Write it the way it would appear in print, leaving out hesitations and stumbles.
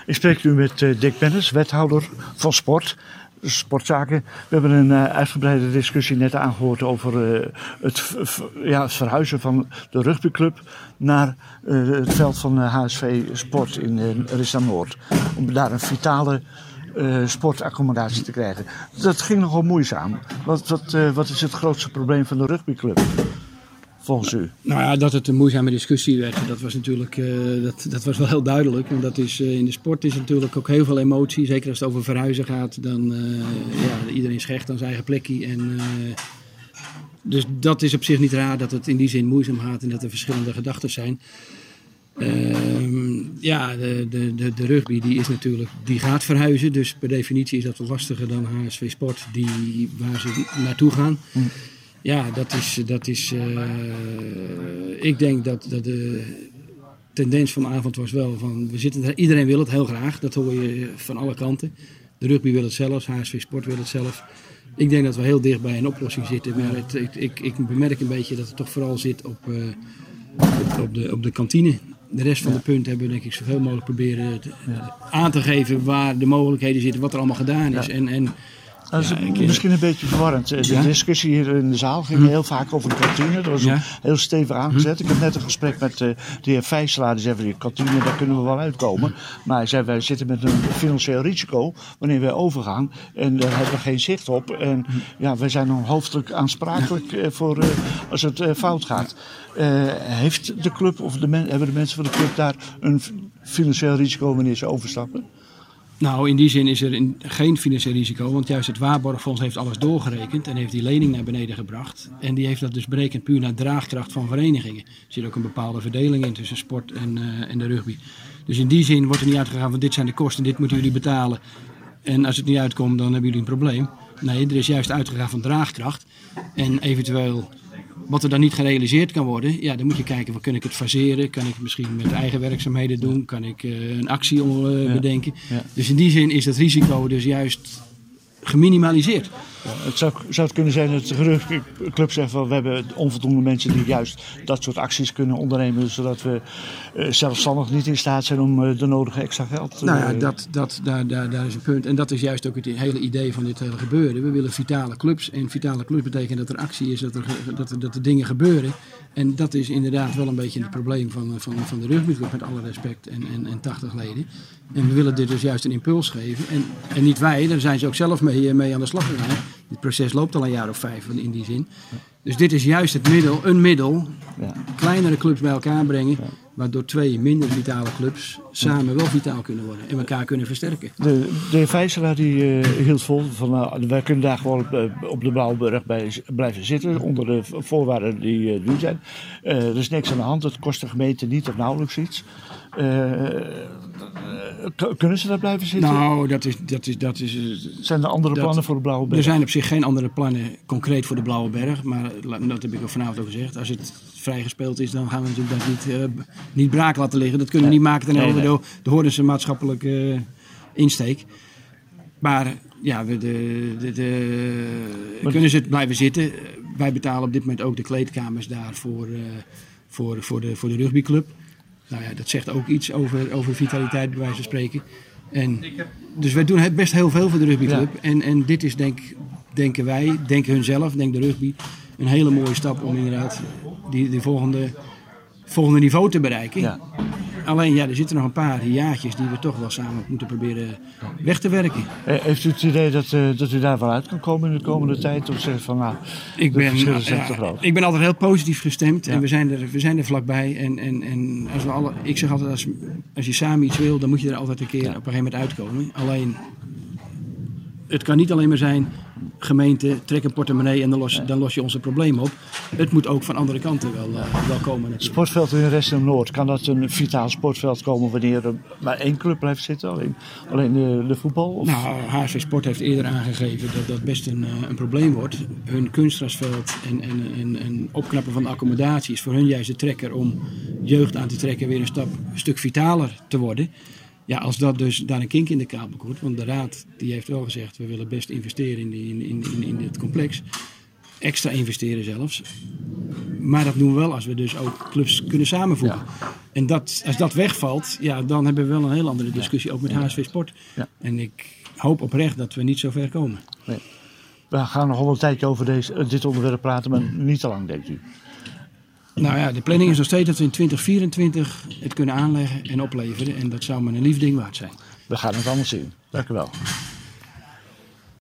Ik spreek nu met Dick Bennis, wethouder van sport, sportzaken. We hebben een uitgebreide discussie net aangehoord over het verhuizen van de rugbyclub naar het veld van HSV Sport in Rissa Noord. Om daar een vitale sportaccommodatie te krijgen. Dat ging nogal moeizaam. Wat is het grootste probleem van de rugbyclub? Volgens u? Nou ja, dat het een moeizame discussie werd, dat was natuurlijk dat was wel heel duidelijk. Want dat is, in de sport is natuurlijk ook heel veel emotie. Zeker als het over verhuizen gaat, dan iedereen schecht aan zijn eigen plekje. Dus dat is op zich niet raar dat het in die zin moeizaam gaat en dat er verschillende gedachten zijn. De rugby die gaat verhuizen. Dus per definitie is dat wat lastiger dan HSV Sport waar ze naartoe gaan. Ja, dat is ik denk dat de tendens van de avond was wel van, iedereen wil het heel graag. Dat hoor je van alle kanten. De rugby wil het zelf, HSV Sport wil het zelf. Ik denk dat we heel dicht bij een oplossing zitten. Maar ik bemerk een beetje dat het toch vooral zit op de kantine. De rest van de punten hebben we denk ik zoveel mogelijk proberen aan te geven waar de mogelijkheden zitten, wat er allemaal gedaan is. Dat is misschien een beetje verwarrend. De discussie hier in de zaal ging heel vaak over de kantine. Dat was heel stevig aangezet. Ik heb net een gesprek met de heer Vijselaar. Die zei van die kantine, daar kunnen we wel uitkomen. Maar hij zei, wij zitten met een financieel risico wanneer wij overgaan. En daar hebben we geen zicht op. En wij zijn dan hoofdelijk aansprakelijk voor als het fout gaat. Heeft de club of hebben de mensen van de club daar een financieel risico wanneer ze overstappen? Nou, in die zin is er geen financieel risico, want juist het Waarborgfonds heeft alles doorgerekend en heeft die lening naar beneden gebracht. En die heeft dat dus berekend puur naar draagkracht van verenigingen. Er zit ook een bepaalde verdeling in tussen sport en de rugby. Dus in die zin wordt er niet uitgegaan van dit zijn de kosten, dit moeten jullie betalen. En als het niet uitkomt, dan hebben jullie een probleem. Nee, er is juist uitgegaan van draagkracht. En eventueel wat er dan niet gerealiseerd kan worden, dan moet je kijken, kan ik het faseren? Kan ik het misschien met eigen werkzaamheden doen? Kan ik een actie bedenken? Ja. Dus in die zin is het risico dus juist geminimaliseerd. Ja, zou het kunnen zijn dat de club zegt van we hebben onvoldoende mensen die juist dat soort acties kunnen ondernemen, zodat we zelfstandig niet in staat zijn om de nodige extra geld daar is een punt. En dat is juist ook het hele idee van dit hele gebeuren. We willen vitale clubs. En vitale clubs betekent dat er actie is, dat er dingen gebeuren. En dat is inderdaad wel een beetje het probleem van de rugbyclub, met alle respect en 80 leden. En we willen dit dus juist een impuls geven. En niet wij, daar zijn ze ook zelf mee aan de slag gegaan. Dit proces loopt al een jaar of 5 in die zin. Dus dit is juist een middel, kleinere clubs bij elkaar brengen, waardoor 2 minder vitale clubs samen wel vitaal kunnen worden en elkaar kunnen versterken. De heer Vijselaar die hield vol van wij kunnen daar gewoon op de Blauwburg blijven zitten onder de voorwaarden die nu zijn. Er is niks aan de hand, het kost de gemeente niet of nauwelijks iets. Kunnen ze daar blijven zitten? Nou, dat is. Zijn er andere plannen voor de Blauwberg? Er zijn op zich geen andere plannen concreet voor de Blauwberg. Maar dat heb ik ook vanavond al gezegd. Als het vrijgespeeld is, dan gaan we natuurlijk dat niet braak laten liggen. Dat kunnen we niet maken ten helft de Hordense maatschappelijke insteek. Maar kunnen ze blijven zitten. Wij betalen op dit moment ook de kleedkamers daar voor de rugbyclub. Nou ja, dat zegt ook iets over vitaliteit, bij wijze van spreken. Dus wij doen best heel veel voor de rugbyclub. Ja. En dit is denken wij, denken hun zelf, denkt de rugby, een hele mooie stap om inderdaad die volgende niveau te bereiken. Ja. Alleen er zitten nog een paar jaartjes die we toch wel samen moeten proberen weg te werken. Heeft u het idee dat u daar wel uit kan komen in de komende tijd? Of zegt van ik ben altijd heel positief gestemd en we zijn er vlakbij. En ik zeg altijd, als je samen iets wil, dan moet je er altijd een keer op een gegeven moment uitkomen. Alleen, het kan niet alleen maar zijn, gemeente, trek een portemonnee en dan los je onze probleem op. Het moet ook van andere kanten wel komen. Het sportveld in Rissa Noord, kan dat een vitaal sportveld komen wanneer er maar 1 club blijft zitten? Alleen de voetbal? Of? Nou, HSV Sport heeft eerder aangegeven dat dat best een probleem wordt. Hun kunstgrasveld en opknappen van de accommodatie is voor hun juist de trekker om jeugd aan te trekken weer een stuk vitaler te worden. Ja, als dat dus daar een kink in de kabel komt, want de raad die heeft wel gezegd, we willen best investeren in dit complex. Extra investeren zelfs. Maar dat doen we wel als we dus ook clubs kunnen samenvoegen. Ja. En als dat wegvalt, dan hebben we wel een heel andere discussie. Ook met HSV Sport. Ja. En ik hoop oprecht dat we niet zo ver komen. Nee. We gaan nog wel een tijdje over dit onderwerp praten, maar niet te lang, denkt u? Nou ja, de planning is nog steeds dat we in 2024 het kunnen aanleggen en opleveren. En dat zou me een lief ding waard zijn. We gaan het allemaal zien. Dank u wel.